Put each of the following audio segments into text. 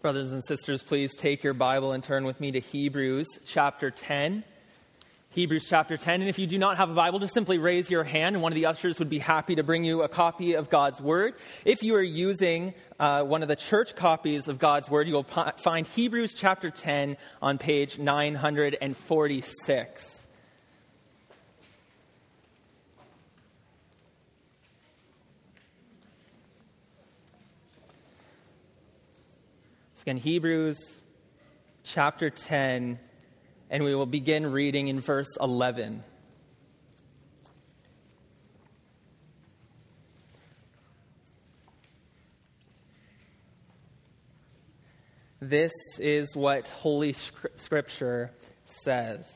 Brothers and sisters, please take your Bible and turn with me to Hebrews chapter 10. Hebrews chapter 10. And if you do not have a Bible, just simply raise your hand and one of the ushers would be happy to bring you a copy of God's Word. If you are using one of the church copies of God's Word, you will find Hebrews chapter 10 on page 946. In Hebrews chapter 10, and we will begin reading in verse 11. This is what Holy Scripture says.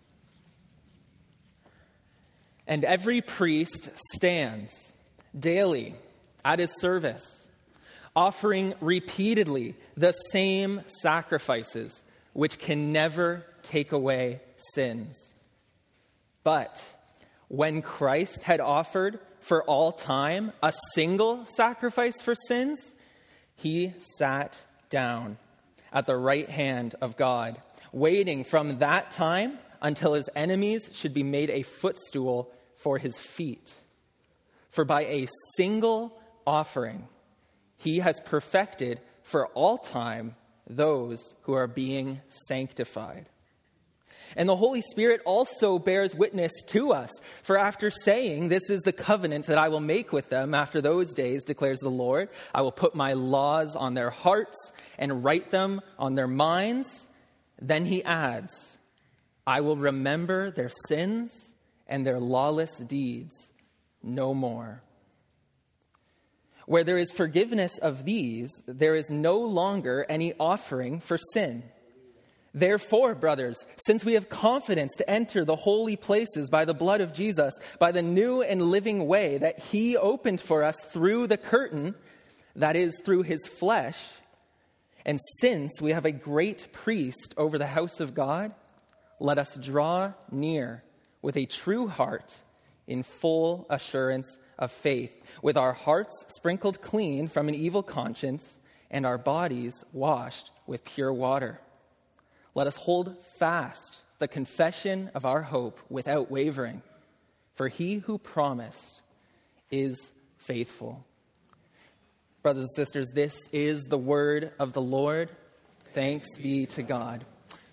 And every priest stands daily at his service, offering repeatedly the same sacrifices, which can never take away sins. But when Christ had offered for all time a single sacrifice for sins, he sat down at the right hand of God, waiting from that time until his enemies should be made a footstool for his feet. For by a single offering, he has perfected for all time those who are being sanctified. And the Holy Spirit also bears witness to us. For after saying, "This is the covenant that I will make with them after those days, declares the Lord. I will put my laws on their hearts and write them on their minds." Then he adds, "I will remember their sins and their lawless deeds no more." Where there is forgiveness of these, there is no longer any offering for sin. Therefore, brothers, since we have confidence to enter the holy places by the blood of Jesus, by the new and living way that he opened for us through the curtain, that is, through his flesh, and since we have a great priest over the house of God, let us draw near with a true heart in full assurance of faith, with our hearts sprinkled clean from an evil conscience and our bodies washed with pure water. Let us hold fast the confession of our hope without wavering, for he who promised is faithful. Brothers and sisters, this is the word of the Lord. Thanks be to God.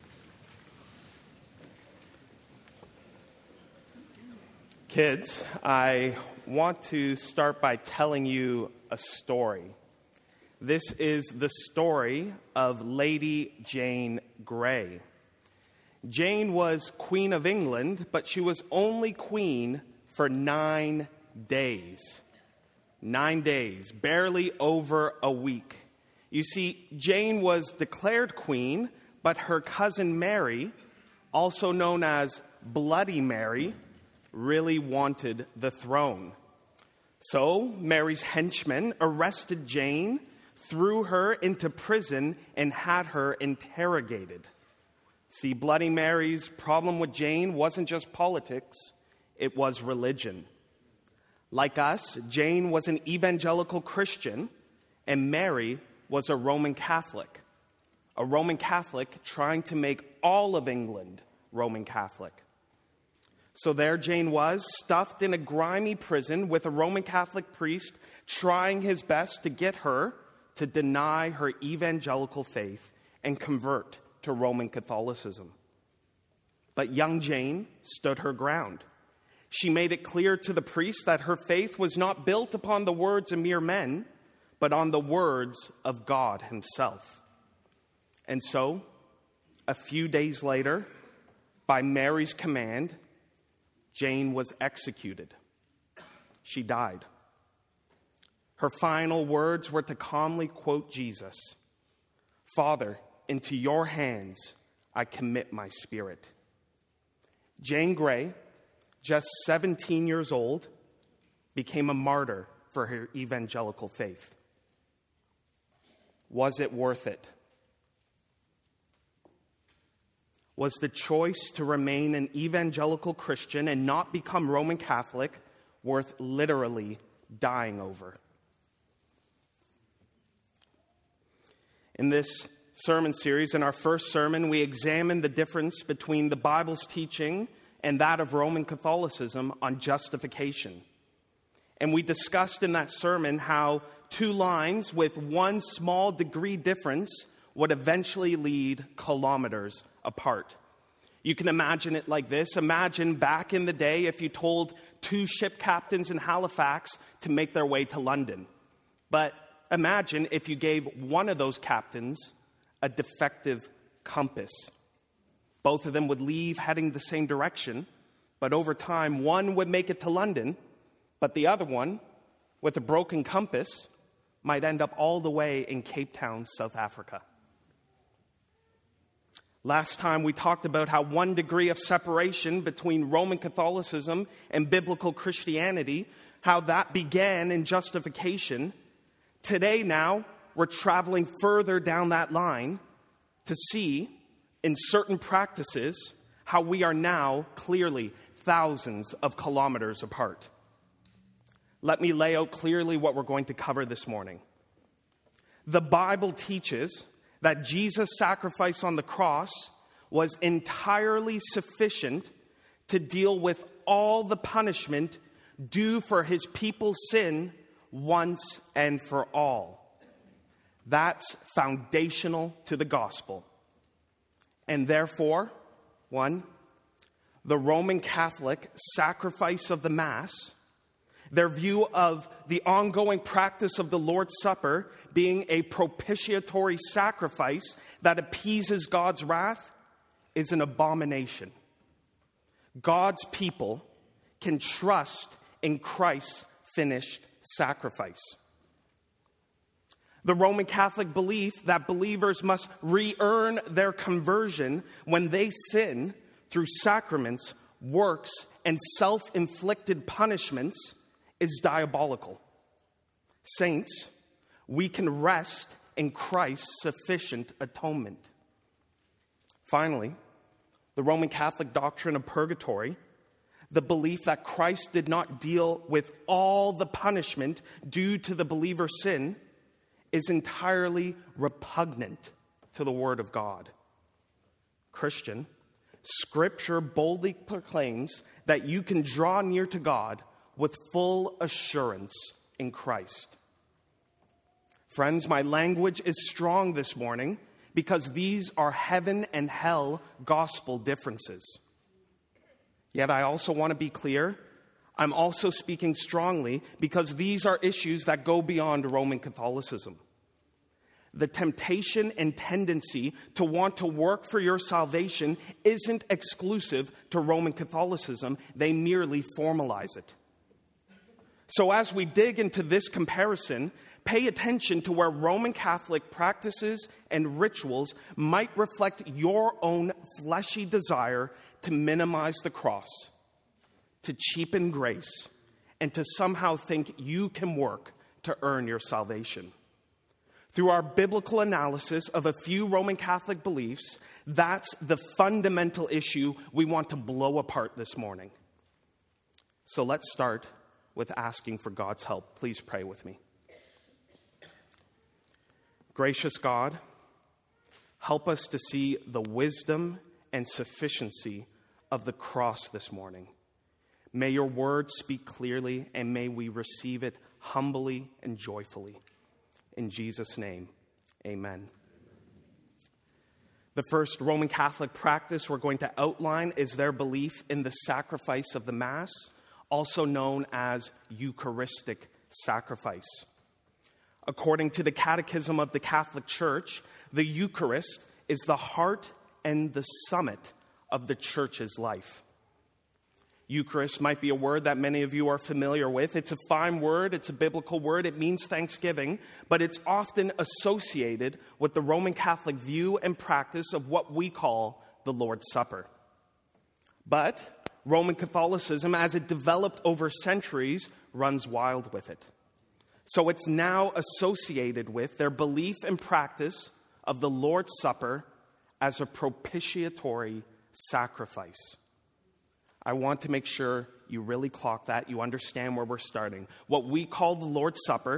Kids, I want to start by telling you a story. This is the story of Lady Jane Grey. Jane was Queen of England, but she was only queen for 9 days. 9 days, barely over a week. You see, Jane was declared queen, but her cousin Mary, also known as Bloody Mary, really wanted the throne. So Mary's henchmen arrested Jane, threw her into prison, and had her interrogated. See, Bloody Mary's problem with Jane wasn't just politics, it was religion. Like us, Jane was an evangelical Christian, and Mary was a Roman Catholic. A Roman Catholic trying to make all of England Roman Catholic. So there Jane was, stuffed in a grimy prison with a Roman Catholic priest trying his best to get her to deny her evangelical faith and convert to Roman Catholicism. But young Jane stood her ground. She made it clear to the priest that her faith was not built upon the words of mere men, but on the words of God himself. And so, a few days later, by Mary's command, Jane was executed. She died. Her final words were to calmly quote Jesus, "Father, into your hands I commit my spirit." Jane Grey, just 17 years old, became a martyr for her evangelical faith. Was it worth it? Was the choice to remain an evangelical Christian and not become Roman Catholic worth literally dying over? In this sermon series, in our first sermon, we examined the difference between the Bible's teaching and that of Roman Catholicism on justification. And we discussed in that sermon how two lines with one small degree difference would eventually lead kilometers apart. You can imagine it like this. Imagine back in the day if you told two ship captains in Halifax to make their way to London. But imagine if you gave one of those captains a defective compass. Both of them would leave heading the same direction, but over time, one would make it to London, but the other one, with a broken compass, might end up all the way in Cape Town, South Africa. Last time we talked about how 1 degree of separation between Roman Catholicism and biblical Christianity, how that began in justification. Today now, we're traveling further down that line to see, in certain practices, how we are now clearly thousands of kilometers apart. Let me lay out clearly what we're going to cover this morning. The Bible teaches that Jesus' sacrifice on the cross was entirely sufficient to deal with all the punishment due for his people's sin once and for all. That's foundational to the gospel. And therefore, 1, the Roman Catholic sacrifice of the Mass, their view of the ongoing practice of the Lord's Supper being a propitiatory sacrifice that appeases God's wrath, is an abomination. God's people can trust in Christ's finished sacrifice. The Roman Catholic belief that believers must re-earn their conversion when they sin through sacraments, works, and self-inflicted punishments is diabolical. Saints, we can rest in Christ's sufficient atonement. Finally, the Roman Catholic doctrine of purgatory, the belief that Christ did not deal with all the punishment due to the believer's sin, is entirely repugnant to the Word of God. Christian, Scripture boldly proclaims that you can draw near to God with full assurance in Christ. Friends, my language is strong this morning because these are heaven and hell gospel differences. Yet I also want to be clear, I'm also speaking strongly because these are issues that go beyond Roman Catholicism. The temptation and tendency to want to work for your salvation isn't exclusive to Roman Catholicism. They merely formalize it. So as we dig into this comparison, pay attention to where Roman Catholic practices and rituals might reflect your own fleshy desire to minimize the cross, to cheapen grace, and to somehow think you can work to earn your salvation. Through our biblical analysis of a few Roman Catholic beliefs, that's the fundamental issue we want to blow apart this morning. So let's start with asking for God's help. Please pray with me. Gracious God, help us to see the wisdom and sufficiency of the cross this morning. May your word speak clearly, and may we receive it humbly and joyfully. In Jesus' name, amen. The first Roman Catholic practice we're going to outline is their belief in the sacrifice of the Mass, also known as Eucharistic sacrifice. According to the Catechism of the Catholic Church, the Eucharist is the heart and the summit of the Church's life. Eucharist might be a word that many of you are familiar with. It's a fine word, it's a biblical word, it means thanksgiving, but it's often associated with the Roman Catholic view and practice of what we call the Lord's Supper. But Roman Catholicism, as it developed over centuries, runs wild with it. So it's now associated with their belief and practice of the Lord's Supper as a propitiatory sacrifice. I want to make sure you really clock that, you understand where we're starting. What we call the Lord's Supper,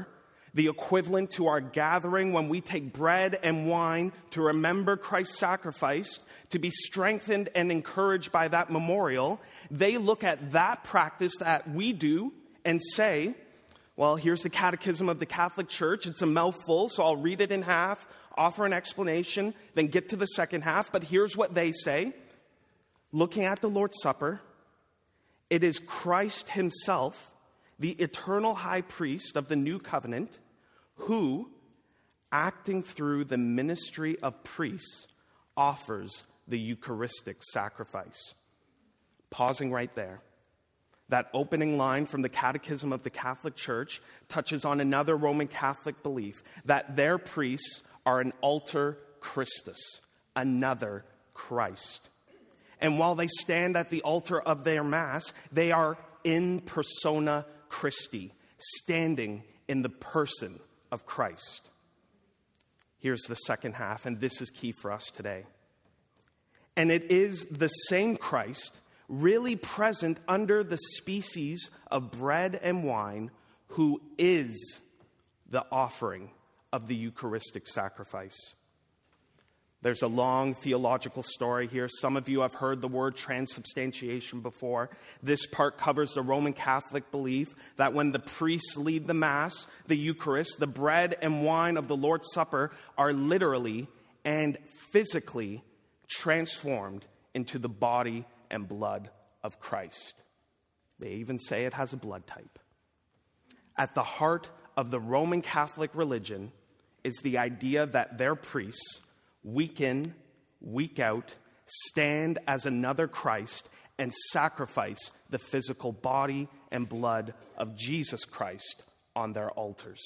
the equivalent to our gathering when we take bread and wine to remember Christ's sacrifice, to be strengthened and encouraged by that memorial, they look at that practice that we do and say, well, here's the Catechism of the Catholic Church. It's a mouthful, so I'll read it in half, offer an explanation, then get to the second half. But here's what they say. Looking at the Lord's Supper, it is Christ himself, the eternal high priest of the new covenant, who, acting through the ministry of priests, offers the Eucharistic sacrifice. Pausing right there. That opening line from the Catechism of the Catholic Church touches on another Roman Catholic belief, that their priests are an alter Christus, another Christ. And while they stand at the altar of their Mass, they are in persona Christi, standing in the person of Christ. Here's the second half, and this is key for us today. And it is the same Christ, really present under the species of bread and wine, who is the offering of the Eucharistic sacrifice. There's a long theological story here. Some of you have heard the word transubstantiation before. This part covers the Roman Catholic belief that when the priests lead the Mass, the Eucharist, the bread and wine of the Lord's Supper are literally and physically transformed into the body and blood of Christ. They even say it has a blood type. At the heart of the Roman Catholic religion is the idea that their priests, week in, week out, stand as another Christ and sacrifice the physical body and blood of Jesus Christ on their altars.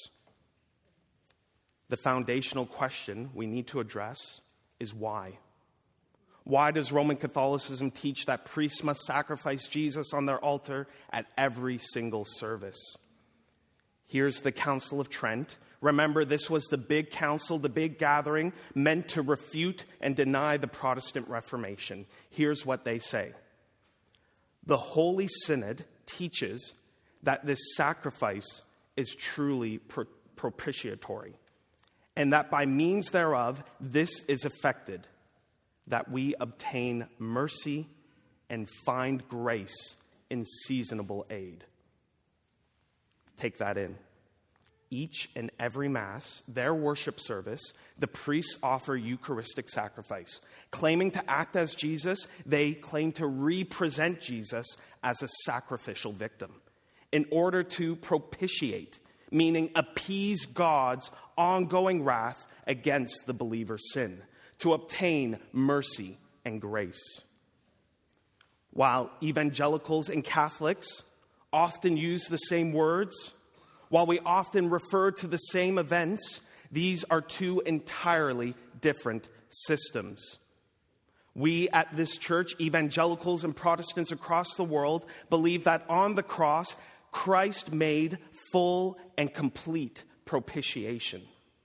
The foundational question we need to address is why? Why does Roman Catholicism teach that priests must sacrifice Jesus on their altar at every single service? Here's the Council of Trent. Remember, this was the big council, the big gathering, meant to refute and deny the Protestant Reformation. Here's what they say. The Holy Synod teaches that this sacrifice is truly propitiatory, and that by means thereof, this is effected, that we obtain mercy and find grace in seasonable aid. Take that in. Each and every Mass, their worship service, the priests offer Eucharistic sacrifice. Claiming to act as Jesus, they claim to represent Jesus as a sacrificial victim in order to propitiate, meaning appease God's ongoing wrath against the believer's sin, to obtain mercy and grace. While evangelicals and Catholics often use the same words, while we often refer to the same events, these are two entirely different systems. We at this church, evangelicals and Protestants across the world, believe that on the cross, Christ made full and complete propitiation.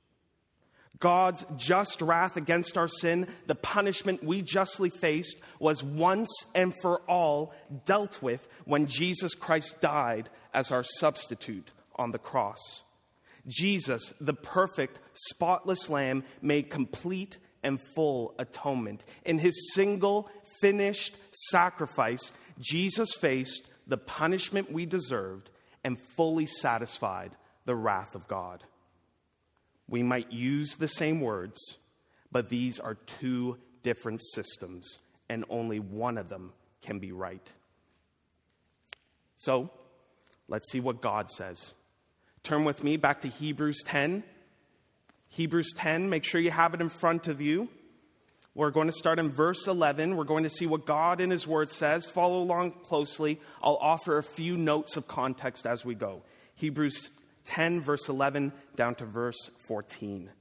God's just wrath against our sin, the punishment we justly faced, was once and for all dealt with when Jesus Christ died as our substitute on the cross. Jesus, the perfect, spotless Lamb, made complete and full atonement. In his single, finished sacrifice, Jesus faced the punishment we deserved and fully satisfied the wrath of God. We might use the same words, but these are two different systems, and only one of them can be right. So, let's see what God says. Turn with me back to Hebrews 10. Hebrews 10, make sure you have it in front of you. We're going to start in verse 11. We're going to see what God in his word says. Follow along closely. I'll offer a few notes of context as we go. Hebrews 10, verse 11, down to verse 14.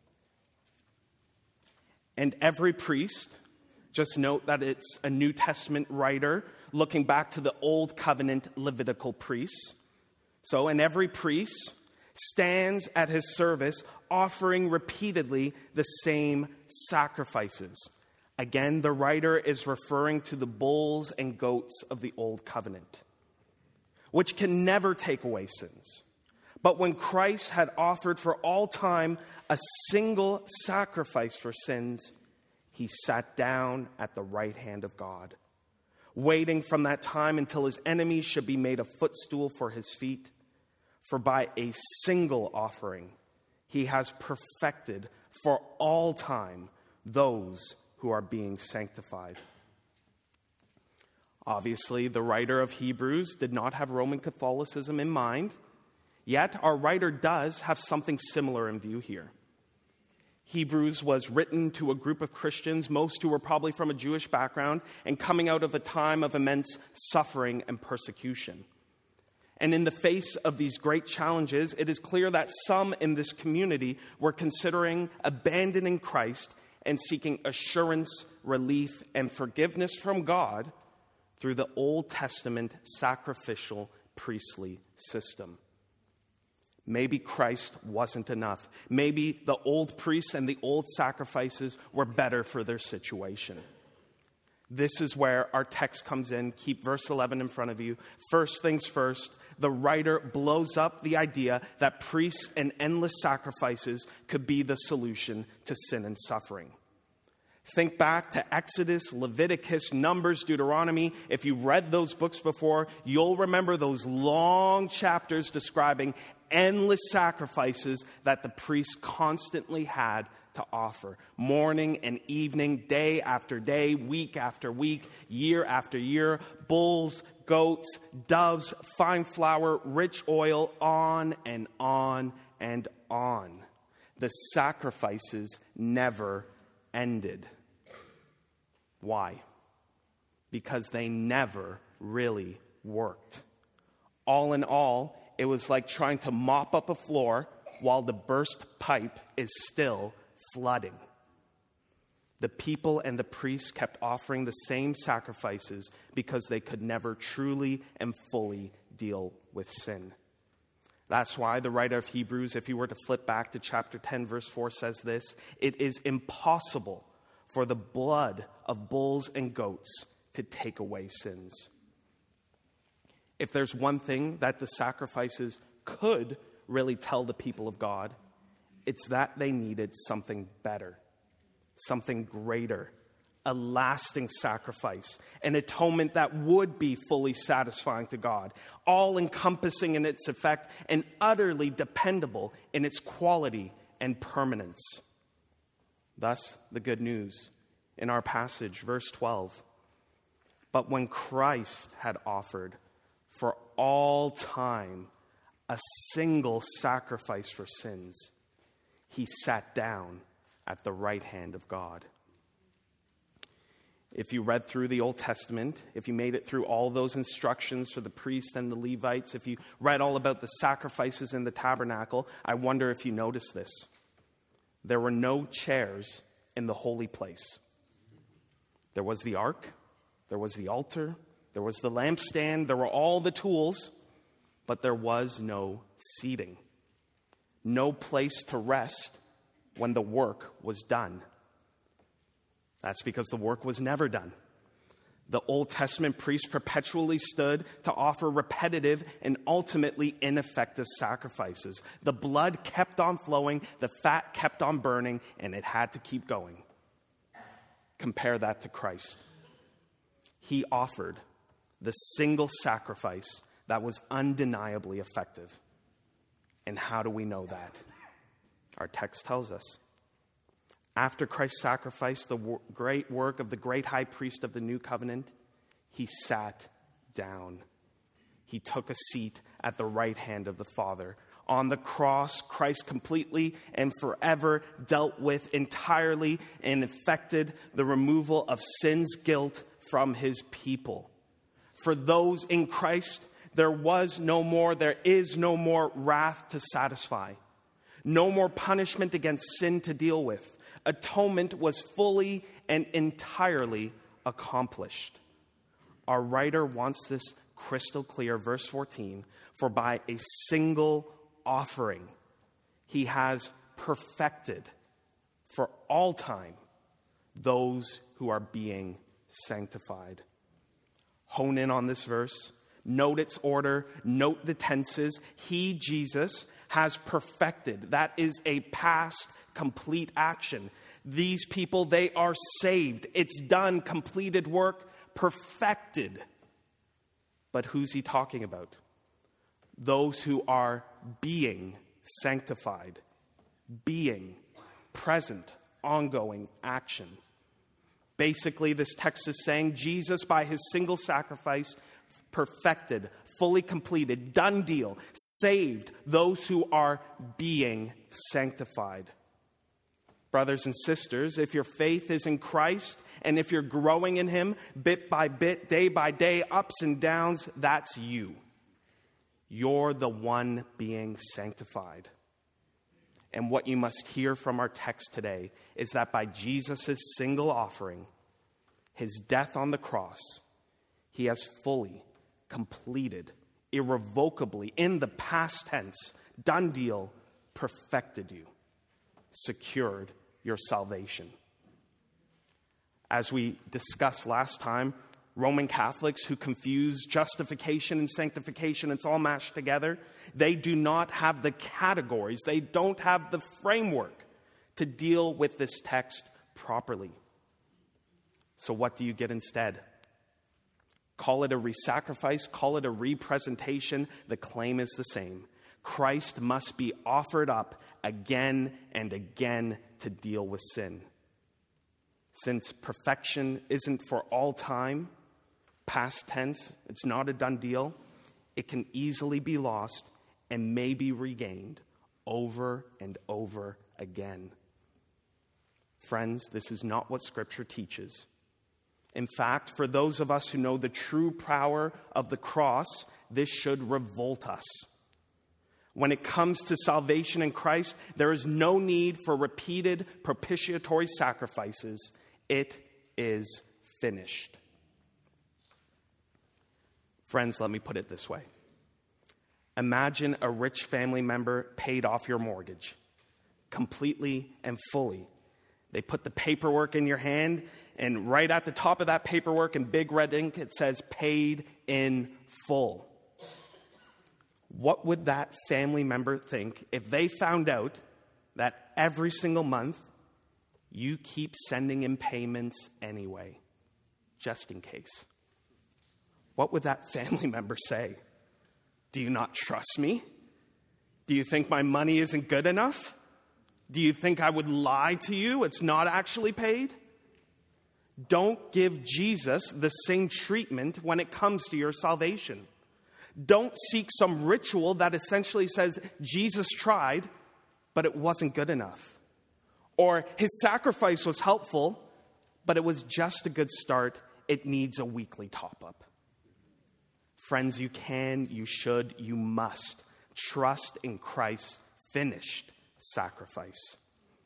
And every priest, just note that it's a New Testament writer looking back to the Old Covenant Levitical priests. So, and every priest stands at his service offering repeatedly the same sacrifices. Again, the writer is referring to the bulls and goats of the Old Covenant, which can never take away sins. But when Christ had offered for all time a single sacrifice for sins, he sat down at the right hand of God, waiting from that time until his enemies should be made a footstool for his feet. For by a single offering, he has perfected for all time those who are being sanctified. Obviously, the writer of Hebrews did not have Roman Catholicism in mind, yet our writer does have something similar in view here. Hebrews was written to a group of Christians, most who were probably from a Jewish background, and coming out of a time of immense suffering and persecution. And in the face of these great challenges, it is clear that some in this community were considering abandoning Christ and seeking assurance, relief, and forgiveness from God through the Old Testament sacrificial priestly system. Maybe Christ wasn't enough. Maybe the old priests and the old sacrifices were better for their situation. This is where our text comes in. Keep verse 11 in front of you. First things first, the writer blows up the idea that priests and endless sacrifices could be the solution to sin and suffering. Think back to Exodus, Leviticus, Numbers, Deuteronomy. If you've read those books before, you'll remember those long chapters describing endless sacrifices that the priests constantly had to offer. Morning and evening, day after day, week after week, year after year. Bulls, goats, doves, fine flour, rich oil, on and on and on. The sacrifices never ended. Why? Because they never really worked. All in all, it was like trying to mop up a floor while the burst pipe is still flooding. The people and the priests kept offering the same sacrifices because they could never truly and fully deal with sin. That's why the writer of Hebrews, if you were to flip back to chapter 10, verse 4, says this: it is impossible for the blood of bulls and goats to take away sins. If there's one thing that the sacrifices could really tell the people of God, it's that they needed something better, something greater, a lasting sacrifice, an atonement that would be fully satisfying to God, all-encompassing in its effect, and utterly dependable in its quality and permanence. Thus, the good news in our passage, verse 12. But when Christ had offered for all time a single sacrifice for sins, he sat down at the right hand of God. If you read through the Old Testament, if you made it through all those instructions for the priests and the Levites, if you read all about the sacrifices in the tabernacle, I wonder if you noticed this. There were no chairs in the holy place. There was the ark, there was the altar, there was the lampstand, there were all the tools, but there was no seating. No place to rest when the work was done. That's because the work was never done. The Old Testament priests perpetually stood to offer repetitive and ultimately ineffective sacrifices. The blood kept on flowing, the fat kept on burning, and it had to keep going. Compare that to Christ. He offered the single sacrifice that was undeniably effective. And how do we know that? Our text tells us. After Christ sacrificed the great work of the great high priest of the new covenant, he sat down. He took a seat at the right hand of the Father. On the cross, Christ completely and forever dealt with entirely and effected the removal of sin's guilt from his people. For those in Christ, there is no more wrath to satisfy. No more punishment against sin to deal with. Atonement was fully and entirely accomplished. Our writer wants this crystal clear. Verse 14, for by a single offering, he has perfected for all time those who are being sanctified. Hone in on this verse. Note its order, note the tenses. He, Jesus, has perfected. That is a past complete action. These people, they are saved. It's done, completed work, perfected. But who's he talking about? Those who are being sanctified. Being, present, ongoing action. Basically, this text is saying Jesus, by his single sacrifice, perfected, fully completed, done deal, saved those who are being sanctified. Brothers and sisters, if your faith is in Christ, and if you're growing in him bit by bit, day by day, ups and downs, that's you. You're the one being sanctified. And what you must hear from our text today is that by Jesus' single offering, his death on the cross, he has fully completed, irrevocably, in the past tense, done deal, perfected you, secured your salvation. As we discussed last time, Roman Catholics who confuse justification and sanctification, it's all mashed together. They do not have the categories. They don't have the framework to deal with this text properly. So what do you get instead? Call it a re-sacrifice, call it a representation. The claim is the same. Christ must be offered up again and again to deal with sin. Since perfection isn't for all time, past tense, it's not a done deal, it can easily be lost and may be regained over and over again. Friends, this is not what Scripture teaches. In fact, for those of us who know the true power of the cross, this should revolt us. When it comes to salvation in Christ, there is no need for repeated propitiatory sacrifices. It is finished. Friends, let me put it this way. Imagine a rich family member paid off your mortgage completely and fully. They put the paperwork in your hand, and right at the top of that paperwork in big red ink, it says paid in full. What would that family member think if they found out that every single month you keep sending in payments anyway, just in case? What would that family member say? Do you not trust me? Do you think my money isn't good enough? Do you think I would lie to you? It's not actually paid? Don't give Jesus the same treatment when it comes to your salvation. Don't seek some ritual that essentially says Jesus tried, but it wasn't good enough. Or his sacrifice was helpful, but it was just a good start. It needs a weekly top-up. Friends, you can, you should, you must trust in Christ's finished sacrifice.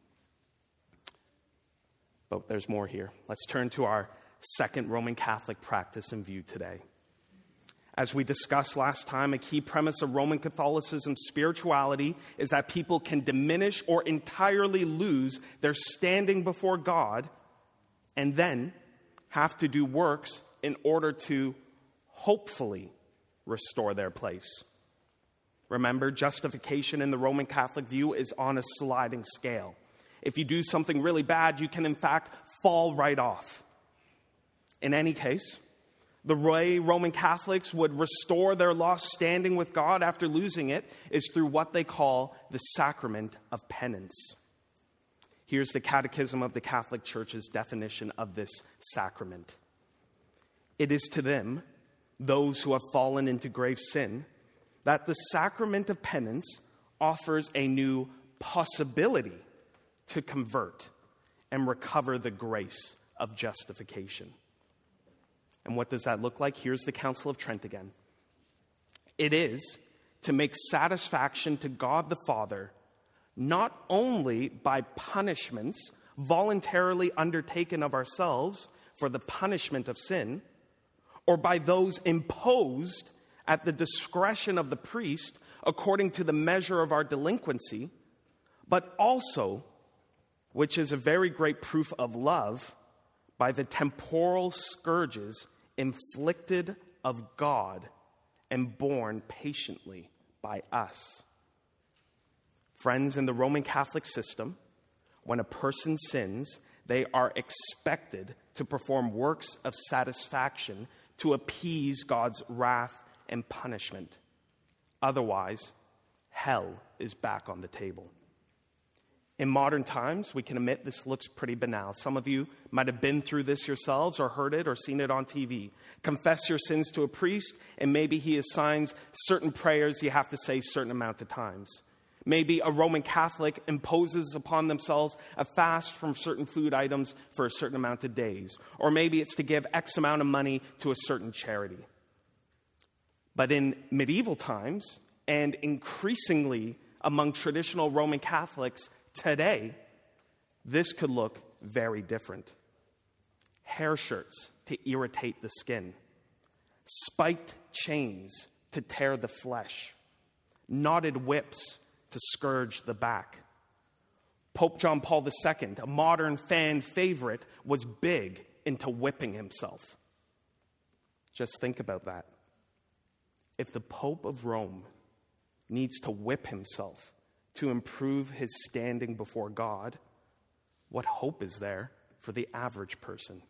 But there's more here. Let's turn to our second Roman Catholic practice in view today. As we discussed last time, a key premise of Roman Catholicism's spirituality is that people can diminish or entirely lose their standing before God and then have to do works in order to hopefully restore their place. Remember, justification in the Roman Catholic view is on a sliding scale. If you do something really bad, you can in fact fall right off. In any case, the way Roman Catholics would restore their lost standing with God after losing it is through what they call the sacrament of penance. Here's the Catechism of the Catholic Church's definition of this sacrament. It is to them, those who have fallen into grave sin, that the sacrament of penance offers a new possibility to convert and recover the grace of justification. And what does that look like? Here's the Council of Trent again. It is to make satisfaction to God the Father, not only by punishments voluntarily undertaken of ourselves for the punishment of sin, or by those imposed at the discretion of the priest according to the measure of our delinquency, but also, which is a very great proof of love, by the temporal scourges inflicted of God and borne patiently by us. Friends, in the Roman Catholic system, when a person sins, they are expected to perform works of satisfaction to appease God's wrath and punishment. Otherwise, hell is back on the table. In modern times, we can admit this looks pretty banal. Some of you might have been through this yourselves or heard it or seen it on TV. Confess your sins to a priest, and maybe he assigns certain prayers you have to say a certain amount of times. Maybe a Roman Catholic imposes upon themselves a fast from certain food items for a certain amount of days. Or maybe it's to give X amount of money to a certain charity. But in medieval times, and increasingly among traditional Roman Catholics today, this could look very different. Hair shirts to irritate the skin. Spiked chains to tear the flesh. Knotted whips to scourge the back. Pope John Paul II, a modern fan favorite, was big into whipping himself. Just think about that. If the Pope of Rome needs to whip himself to improve his standing before God, what hope is there for the average person?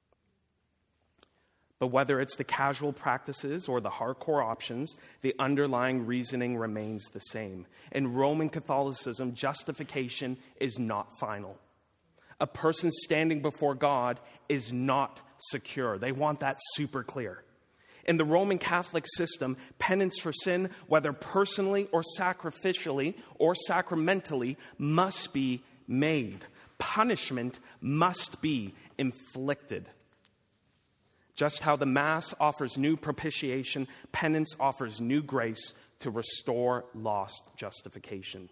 But whether it's the casual practices or the hardcore options, the underlying reasoning remains the same. In Roman Catholicism, justification is not final. A person standing before God is not secure. They want that super clear. In the Roman Catholic system, penance for sin, whether personally or sacrificially or sacramentally, must be made. Punishment must be inflicted. Just how the Mass offers new propitiation, penance offers new grace to restore lost justification.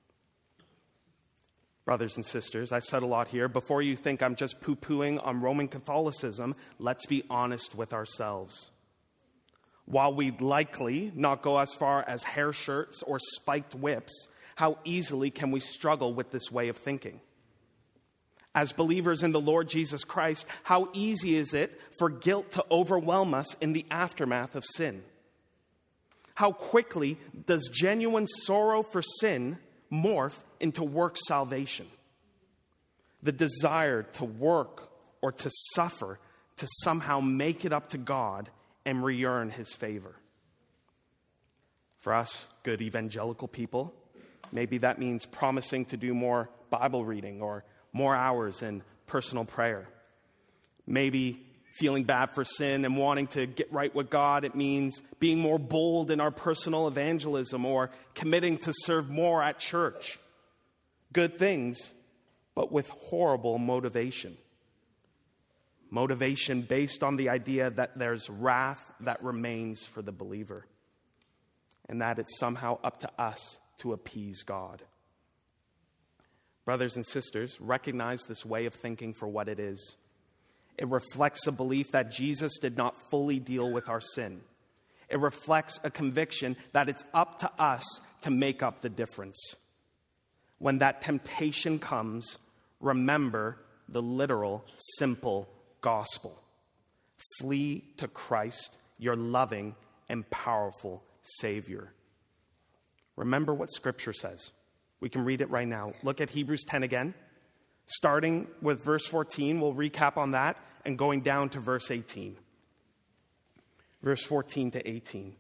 Brothers and sisters, I've said a lot here. Before you think I'm just poo-pooing on Roman Catholicism, let's be honest with ourselves. While we'd likely not go as far as hair shirts or spiked whips, how easily can we struggle with this way of thinking? As believers in the Lord Jesus Christ, how easy is it for guilt to overwhelm us in the aftermath of sin? How quickly does genuine sorrow for sin morph into work salvation? The desire to work or to suffer to somehow make it up to God and re-earn his favor. For us, good evangelical people, maybe that means promising to do more Bible reading or more hours in personal prayer. Maybe feeling bad for sin and wanting to get right with God, it means being more bold in our personal evangelism or committing to serve more at church. Good things, but with horrible motivation. Motivation based on the idea that there's wrath that remains for the believer, and that it's somehow up to us to appease God. Brothers and sisters, recognize this way of thinking for what it is. It reflects a belief that Jesus did not fully deal with our sin. It reflects a conviction that it's up to us to make up the difference. When that temptation comes, remember the literal, simple gospel. Flee to Christ, your loving and powerful Savior. Remember what Scripture says. We can read it right now. Look at Hebrews 10 again. Starting with verse 14, we'll recap on that, and going down to verse 18. Verse 14 to 18.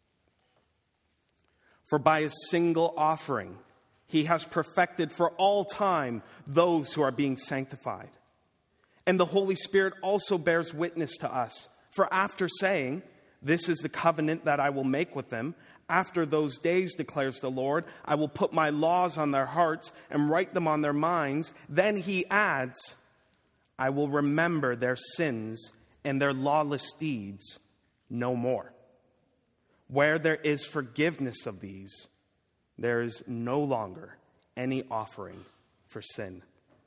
For by a single offering, he has perfected for all time those who are being sanctified. And the Holy Spirit also bears witness to us. For after saying, "This is the covenant that I will make with them, after those days, declares the Lord, I will put my laws on their hearts and write them on their minds." Then he adds, "I will remember their sins and their lawless deeds no more." Where there is forgiveness of these, there is no longer any offering for sin.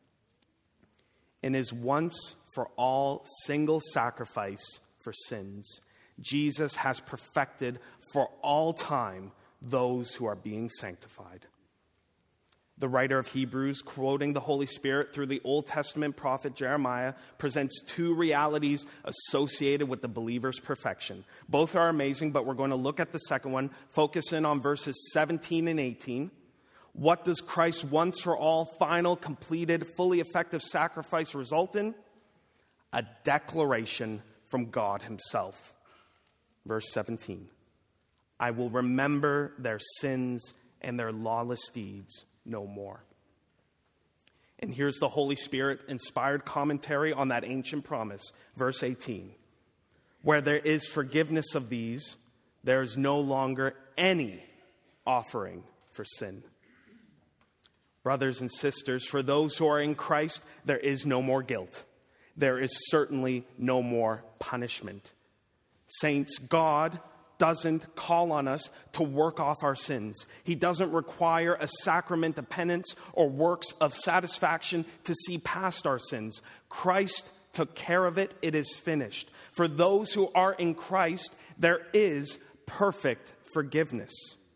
In his once for all single sacrifice for sins, Jesus has perfected for all time those who are being sanctified. The writer of Hebrews, quoting the Holy Spirit through the Old Testament prophet Jeremiah, presents two realities associated with the believer's perfection. Both are amazing, but we're going to look at the second one, focus in on verses 17 and 18. What does Christ's once for all, final, completed, fully effective sacrifice result in? A declaration from God himself. Verse 17. I will remember their sins and their lawless deeds no more. And here's the Holy Spirit inspired commentary on that ancient promise. Verse 18. Where there is forgiveness of these, there is no longer any offering for sin. Brothers and sisters, for those who are in Christ, there is no more guilt. There is certainly no more punishment. Saints, God doesn't call on us to work off our sins. He doesn't require a sacrament of penance or works of satisfaction to see past our sins. Christ took care of it. It is finished. For those who are in Christ, there is perfect forgiveness.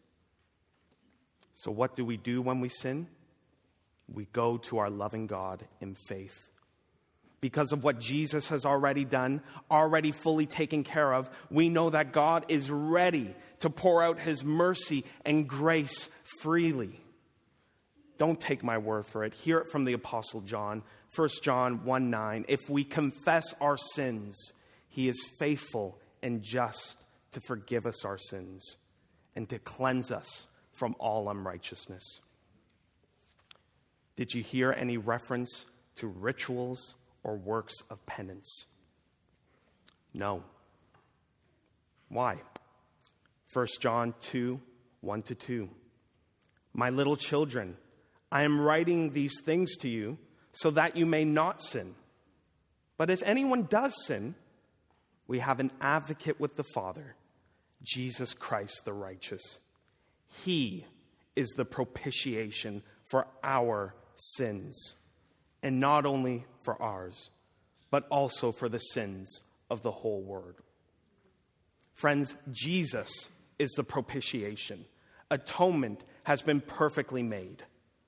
So what do we do when we sin? We go to our loving God in faith. Because of what Jesus has already done, already fully taken care of, we know that God is ready to pour out his mercy and grace freely. Don't take my word for it. Hear it from the Apostle John. 1 John 1:9. If we confess our sins, he is faithful and just to forgive us our sins and to cleanse us from all unrighteousness. Did you hear any reference to rituals or works of penance? No. Why? 1 John 2, 1-2. My little children, I am writing these things to you so that you may not sin. But if anyone does sin, we have an advocate with the Father, Jesus Christ the righteous. He is the propitiation for our sins. And not only for ours, but also for the sins of the whole world. Friends, Jesus is the propitiation. Atonement has been perfectly made.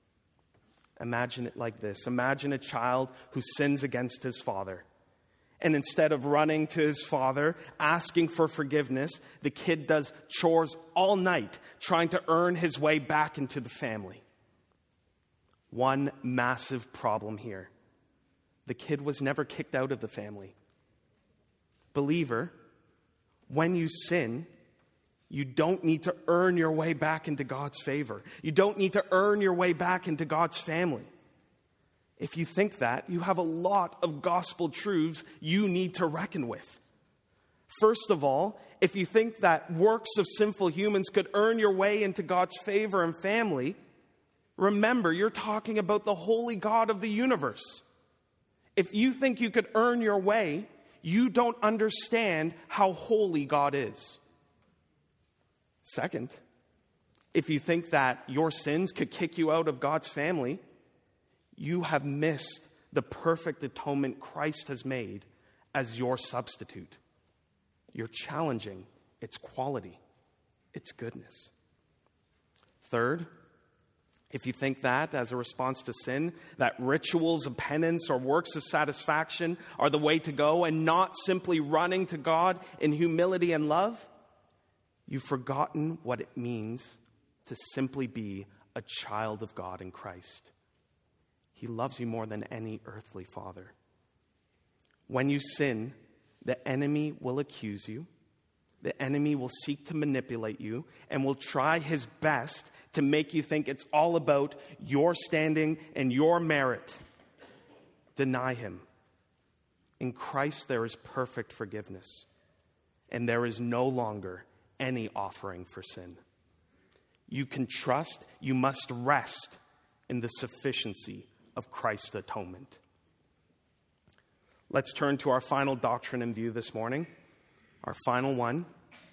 Imagine it like this. Imagine a child who sins against his father. And instead of running to his father, asking for forgiveness, the kid does chores all night, trying to earn his way back into the family. One massive problem here. The kid was never kicked out of the family. Believer, when you sin, you don't need to earn your way back into God's favor. You don't need to earn your way back into God's family. If you think that, you have a lot of gospel truths you need to reckon with. First of all, if you think that works of sinful humans could earn your way into God's favor and family, remember, you're talking about the holy God of the universe. If you think you could earn your way, you don't understand how holy God is. Second, if you think that your sins could kick you out of God's family, you have missed the perfect atonement Christ has made as your substitute. You're challenging its quality, its goodness. Third, if you think that, as a response to sin, that rituals of penance or works of satisfaction are the way to go and not simply running to God in humility and love, you've forgotten what it means to simply be a child of God in Christ. He loves you more than any earthly father. When you sin, the enemy will accuse you. The enemy will seek to manipulate you and will try his best to make you think it's all about your standing and your merit. Deny him. In Christ there is perfect forgiveness, and there is no longer any offering for sin. You can trust, you must rest in the sufficiency of Christ's atonement. Let's turn to our final doctrine and view this morning. Our final one.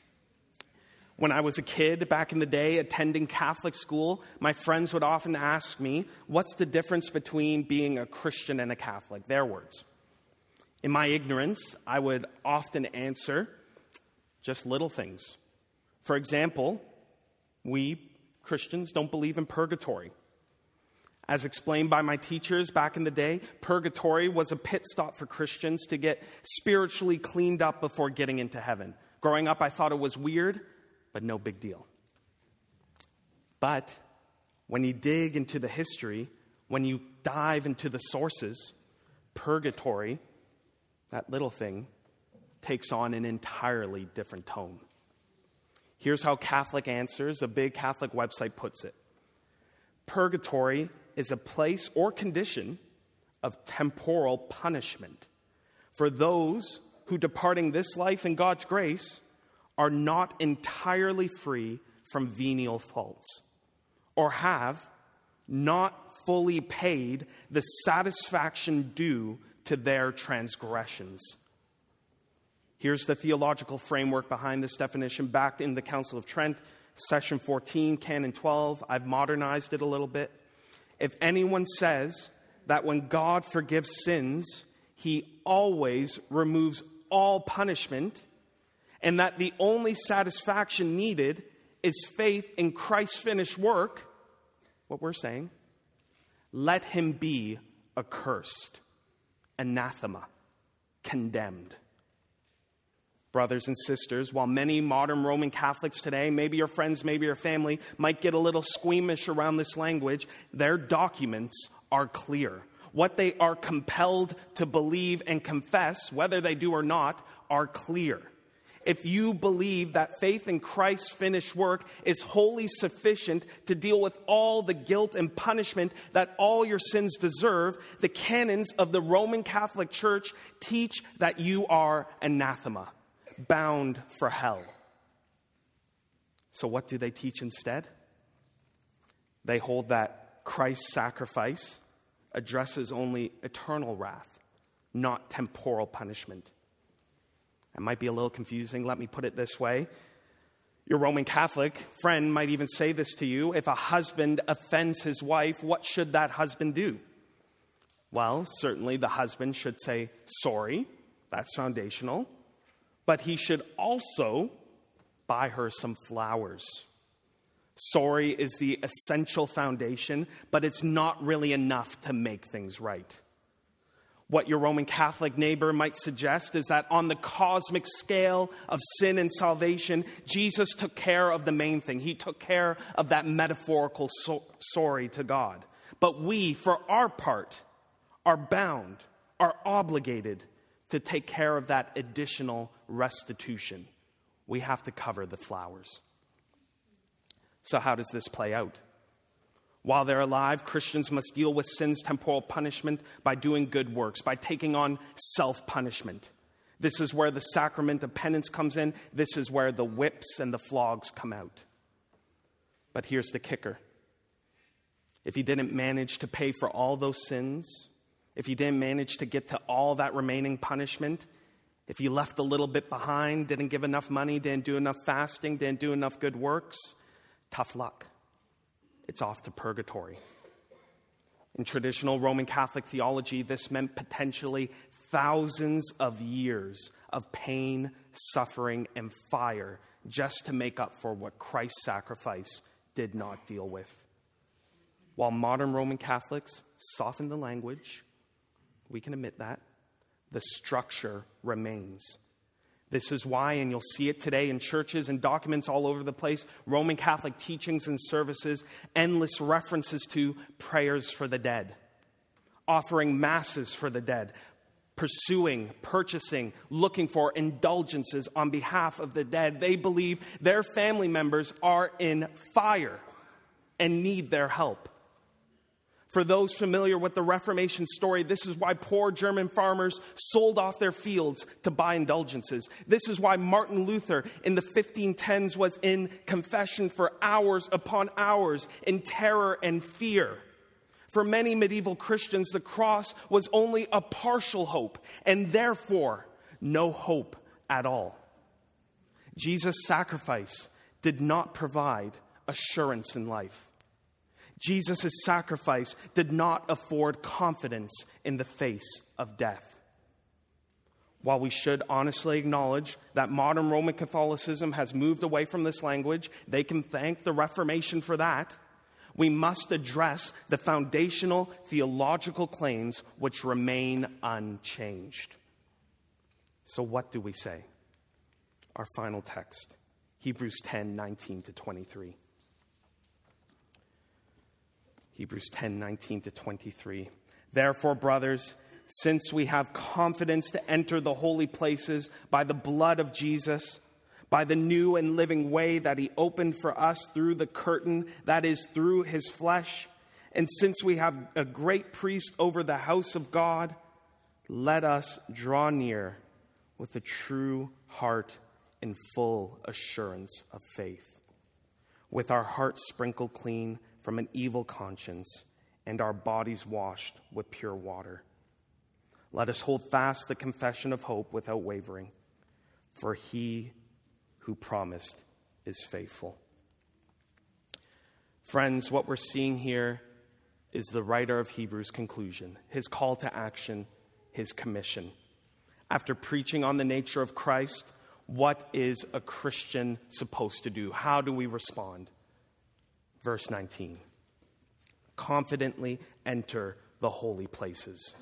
When I was a kid back in the day attending Catholic school, my friends would often ask me, what's the difference between being a Christian and a Catholic? Their words. In my ignorance, I would often answer just little things. For example, we Christians don't believe in purgatory. As explained by my teachers back in the day, purgatory was a pit stop for Christians to get spiritually cleaned up before getting into heaven. Growing up, I thought it was weird, but no big deal. But when you dig into the history, when you dive into the sources, purgatory, that little thing, takes on an entirely different tone. Here's how Catholic Answers, a big Catholic website, puts it. Purgatory is a place or condition of temporal punishment for those who, departing this life in God's grace, are not entirely free from venial faults or have not fully paid the satisfaction due to their transgressions. Here's the theological framework behind this definition, backed in the Council of Trent, Session 14, Canon 12. I've modernized it a little bit. If anyone says that when God forgives sins, he always removes all punishment, and that the only satisfaction needed is faith in Christ's finished work, what we're saying, let him be accursed, anathema, condemned. Brothers and sisters, while many modern Roman Catholics today, maybe your friends, maybe your family, might get a little squeamish around this language, their documents are clear. What they are compelled to believe and confess, whether they do or not, are clear. If you believe that faith in Christ's finished work is wholly sufficient to deal with all the guilt and punishment that all your sins deserve, the canons of the Roman Catholic Church teach that you are anathema, bound for hell. So what do they teach instead? They hold that Christ's sacrifice addresses only eternal wrath, not temporal punishment. It might be a little confusing. Let me put it this way. Your Roman Catholic friend might even say this to you. If a husband offends his wife, what should that husband do? Well, certainly the husband should say sorry. That's foundational. But he should also buy her some flowers. Sorry is the essential foundation, but it's not really enough to make things right. What your Roman Catholic neighbor might suggest is that on the cosmic scale of sin and salvation, Jesus took care of the main thing. He took care of that metaphorical sorry to God. But we, for our part, are bound, are obligated to take care of that additional restitution. We have to cover the flowers. So how does this play out? While they're alive, Christians must deal with sin's temporal punishment by doing good works, by taking on self-punishment. This is where the sacrament of penance comes in. This is where the whips and the flogs come out. But here's the kicker. If you didn't manage to pay for all those sins, if you didn't manage to get to all that remaining punishment, if you left a little bit behind, didn't give enough money, didn't do enough fasting, didn't do enough good works, tough luck. It's off to purgatory. In traditional Roman Catholic theology, this meant potentially thousands of years of pain, suffering, and fire just to make up for what Christ's sacrifice did not deal with. While modern Roman Catholics soften the language, we can admit that, the structure remains. This is why, and you'll see it today in churches and documents all over the place, Roman Catholic teachings and services, endless references to prayers for the dead, offering masses for the dead, pursuing, purchasing, looking for indulgences on behalf of the dead. They believe their family members are in fire and need their help. For those familiar with the Reformation story, this is why poor German farmers sold off their fields to buy indulgences. This is why Martin Luther in the 1510s was in confession for hours upon hours in terror and fear. For many medieval Christians, the cross was only a partial hope and therefore no hope at all. Jesus' sacrifice did not provide assurance in life. Jesus' sacrifice did not afford confidence in the face of death. While we should honestly acknowledge that modern Roman Catholicism has moved away from this language, they can thank the Reformation for that. We must address the foundational theological claims which remain unchanged. So what do we say? Our final text, Hebrews 10:19-23. Hebrews 10:19-23. Therefore, brothers, since we have confidence to enter the holy places by the blood of Jesus, by the new and living way that he opened for us through the curtain, that is, through his flesh, and since we have a great priest over the house of God, let us draw near with a true heart in full assurance of faith, with our hearts sprinkled clean from an evil conscience and our bodies washed with pure water. Let us hold fast the confession of hope without wavering, for he who promised is faithful. Friends, what we're seeing here is the writer of Hebrews' conclusion, his call to action, his commission. After preaching on the nature of Christ, what is a Christian supposed to do? How do we respond? Verse 19. Confidently enter the holy places.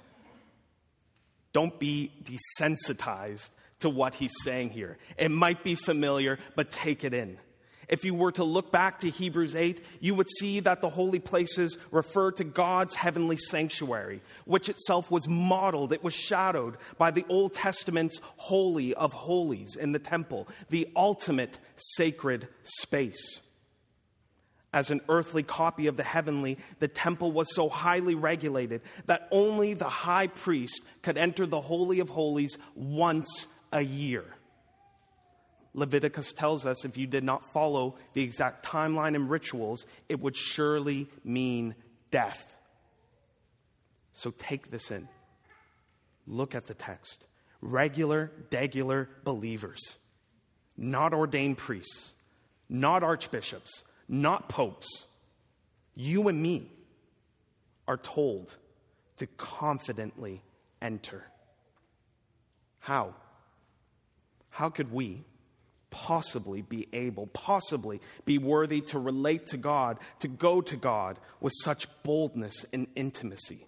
Don't be desensitized to what he's saying here. It might be familiar, but take it in. If you were to look back to Hebrews 8, you would see that the holy places refer to God's heavenly sanctuary, which itself was modeled, it was shadowed by the Old Testament's Holy of Holies in the temple, the ultimate sacred space. As an earthly copy of the heavenly, the temple was so highly regulated that only the high priest could enter the Holy of Holies once a year. Leviticus tells us if you did not follow the exact timeline and rituals, it would surely mean death. So take this in. Look at the text. Regular, degular believers, not ordained priests, not archbishops, not popes, you and me are told to confidently enter. How? How could we possibly be worthy to relate to God, to go to God with such boldness and intimacy?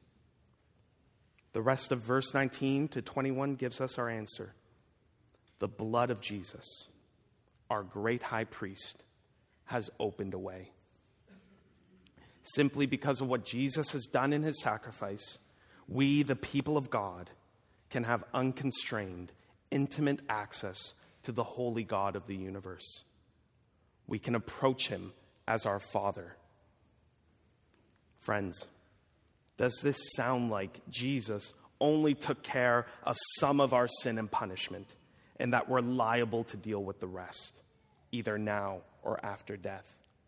The rest of verse 19 to 21 gives us our answer. The blood of Jesus, our great high priest, has opened a way. Simply because of what Jesus has done in his sacrifice, we, the people of God, can have unconstrained, intimate access to the holy God of the universe. We can approach him as our Father. Friends, does this sound like Jesus only took care of some of our sin and punishment, and that we're liable to deal with the rest, either now or after death?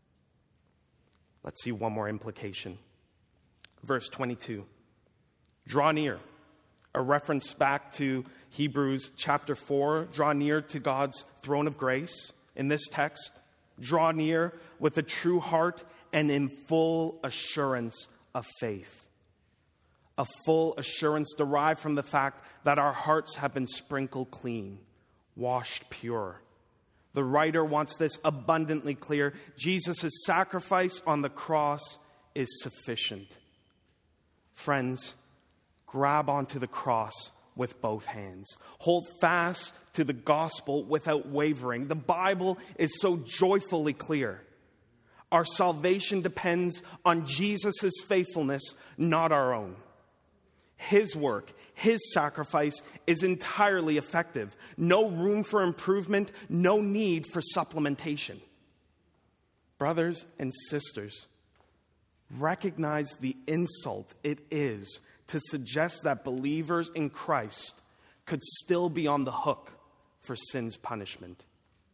Let's see one more implication. Verse 22. Draw near. A reference back to Hebrews chapter 4. Draw near to God's throne of grace. In this text, draw near with a true heart and in full assurance of faith. A full assurance derived from the fact that our hearts have been sprinkled clean, washed pure. The writer wants this abundantly clear. Jesus' sacrifice on the cross is sufficient. Friends, grab onto the cross with both hands. Hold fast to the gospel without wavering. The Bible is so joyfully clear. Our salvation depends on Jesus' faithfulness, not our own. His work, his sacrifice is entirely effective. No room for improvement, no need for supplementation. Brothers and sisters, recognize the insult it is to suggest that believers in Christ could still be on the hook for sin's punishment.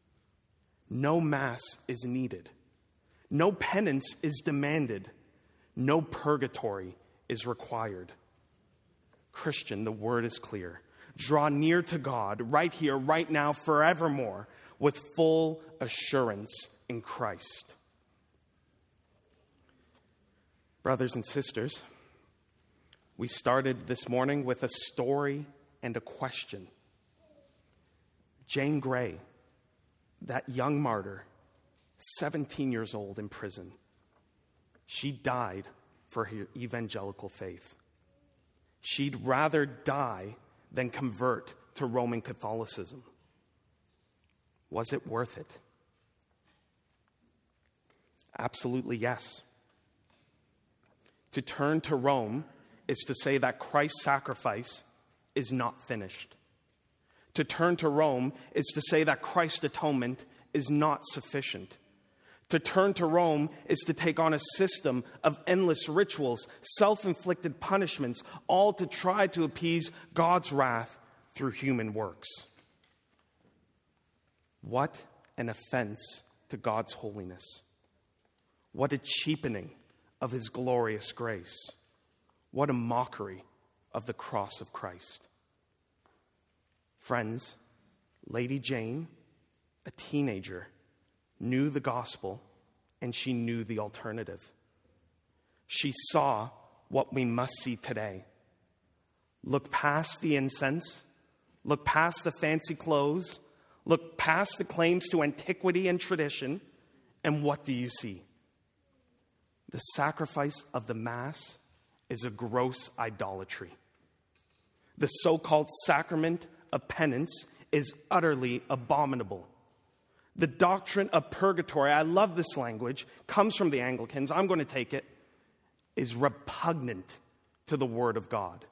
No mass is needed. No penance is demanded. No purgatory is required. Christian, the word is clear. Draw near to God right here, right now, forevermore, with full assurance in Christ. Brothers and sisters, we started this morning with a story and a question. Jane Grey, that young martyr, 17 years old in prison. She died for her evangelical faith. She'd rather die than convert to Roman Catholicism. Was it worth it? Absolutely yes. To turn to Rome is to say that Christ's sacrifice is not finished. To turn to Rome is to say that Christ's atonement is not sufficient. To turn to Rome is to take on a system of endless rituals, self-inflicted punishments, all to try to appease God's wrath through human works. What an offense to God's holiness. What a cheapening of his glorious grace. What a mockery of the cross of Christ. Friends, Lady Jane, a teenager, knew the gospel and she knew the alternative. She saw what we must see today. Look past the incense, look past the fancy clothes, look past the claims to antiquity and tradition, and what do you see? The sacrifice of the Mass is a gross idolatry. The so-called sacrament of penance is utterly abominable. The doctrine of purgatory, I love this language, comes from the Anglicans, I'm going to take it, is repugnant to the Word of God.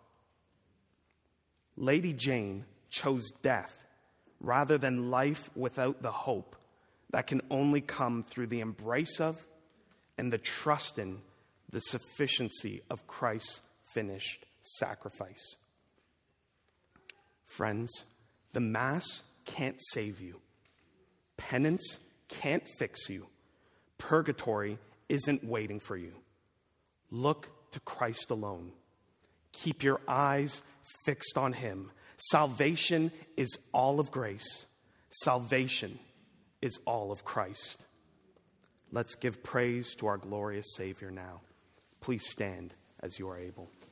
Lady Jane chose death rather than life without the hope that can only come through the embrace of and the trust in the sufficiency of Christ's finished sacrifice. Friends, the Mass can't save you. Penance can't fix you. Purgatory isn't waiting for you. Look to Christ alone. Keep your eyes fixed on him. Salvation is all of grace. Salvation is all of Christ. Let's give praise to our glorious Savior now. Please stand as you are able.